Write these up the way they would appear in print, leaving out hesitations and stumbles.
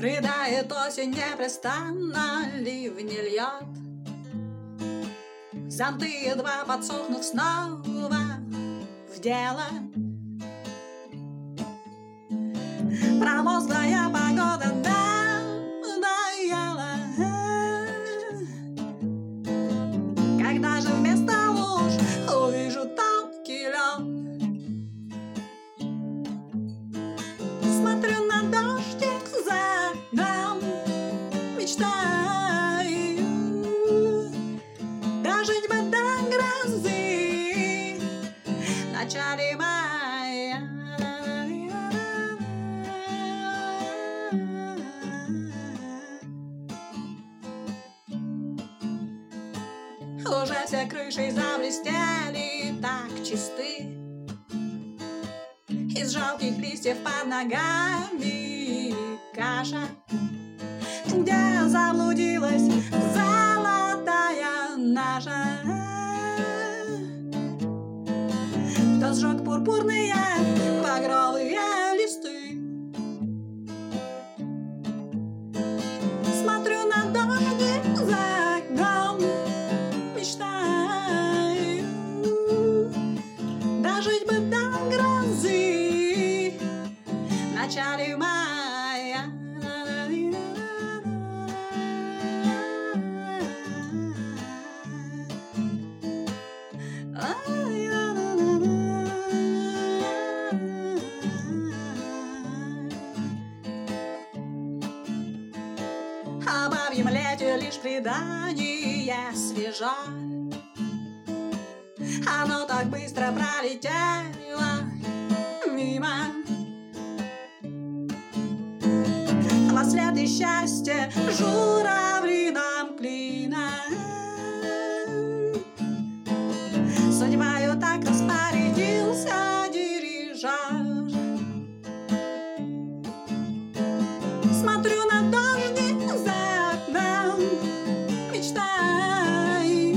Рыдает осень непрестанно, ливни льет. Зонты едва подсохнут снова в дело. Промозглая погода надоела. Когда же вместо луж увижу тонкий лед? Смотрю на дождик за окном, мечтаю дожить бы до грозы в начале мая. Уже все крыши заблестели так чисты, из жалких листьев под ногами каша, где заблудилась золотая наша. Кто сжег пурпурные багровые листы? Смотрю на дождик за окном, мечтаю дожить бы до грозы в начале мая. О бабьем лете лишь предание свежо, оно так быстро пролетело мимо. Во след и счастье журавлином клином. Судьбою так распорядился дирижер. Смотрю на дождик за окном, мечтаю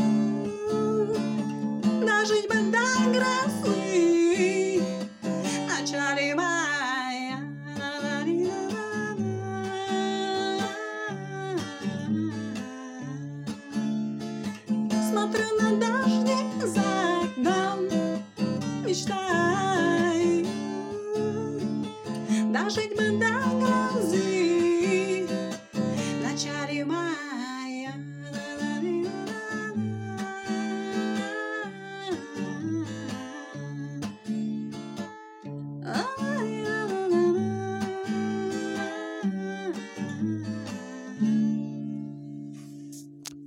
дожить бы до грозы в начале мая. Смотрю на дождик за окном, мечтаю дожить бы до